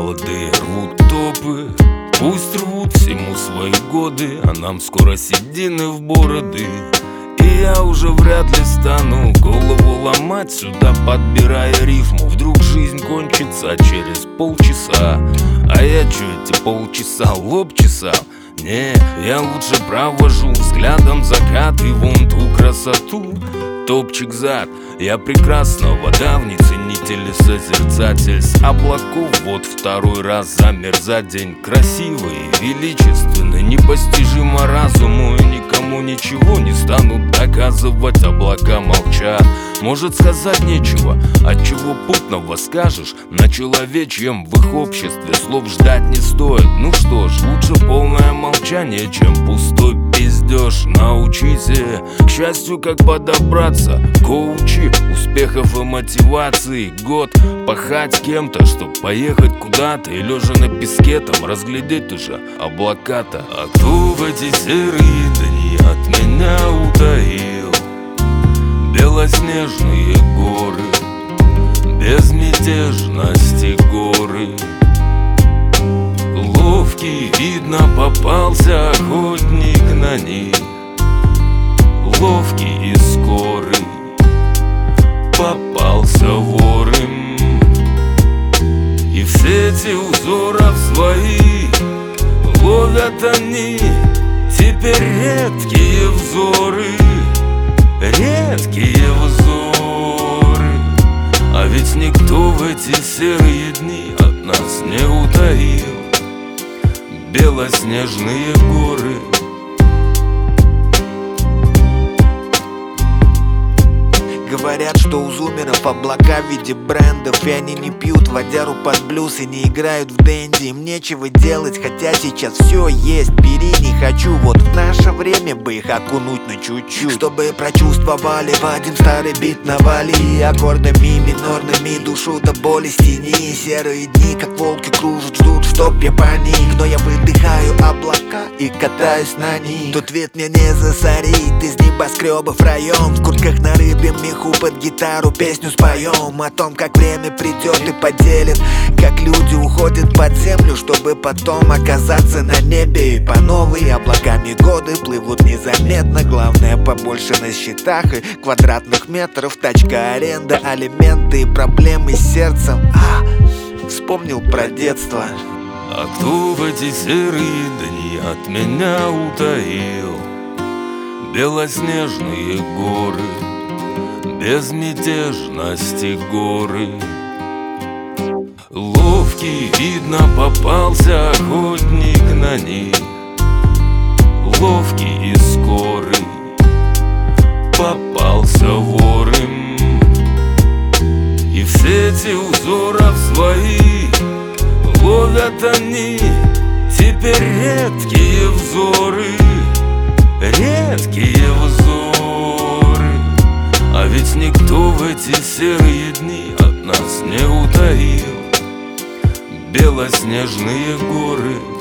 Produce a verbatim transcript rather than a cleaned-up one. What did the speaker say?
молодые рвут топы, пусть рвут всему свои годы, а нам скоро седины в бороды. И я уже вряд ли стану голову ломать сюда, подбирая рифму. Вдруг жизнь кончится через полчаса, а я чё эти полчаса лоб чесал? Не, я лучше провожу взглядом закат и вон ту красоту. Топчик зад, я прекрасного давний ценитель и созерцатель с облаков. Вот второй раз замер за день, красивый, величественный, непостижимо разуму. И никому ничего не станут доказывать, облака молчат. Может сказать нечего, отчего путного скажешь на человечьем в их обществе. Слов ждать не стоит, ну что ж, лучше полное молчание, чем пустой пиздеж. Научите, к счастью, как подобраться, коучи успехов и мотивации. Год пахать кем-то, чтоб поехать куда-то и лежа на песке там разглядеть уже облака-то. А кто в эти серые дни от меня утаил белоснежные горы, безмятежности горы? Ловкий, видно, попался охотник на них, ловкий и скорый попался вор им. И в сети узоров своих ловят они теперь редкие взоры, редкие взоры. А ведь никто в эти серые дни от нас не утаил белоснежные горы. Говорят, что у зумеров облака в виде брендов, и они не пьют водяру под блюз и не играют в дэнди. Им нечего делать, хотя сейчас все есть. Бери, не хочу, вот в наше время бы их окунуть на чуть-чуть, чтобы прочувствовали в один старый бит навали аккордами минорными душу до боли стени. Серые дни, как волки кружат, ждут, чтоб я паник. Но я выдыхаю облака и катаюсь на них. Тут вид мне не засорит, из небоскребов район, в куртках на рыбьем меху под гитару песню споем о том, как время придет и поделит, как люди уходят под землю, чтобы потом оказаться на небе. И по новой облаками годы плывут незаметно. Главное, побольше на счетах и квадратных метров. Тачка, аренда, алименты и проблемы с сердцем. А, вспомнил про детство. А кто в эти серые дни от меня утаил белоснежные горы, безмятежности горы? Ловкий, видно, попался охотник на них, ловкий и скорый попался вор им. И в сети узоров своих ловят они теперь редкие взоры, редкие взоры. А ведь никто в эти серые дни от нас не утаил белоснежные горы.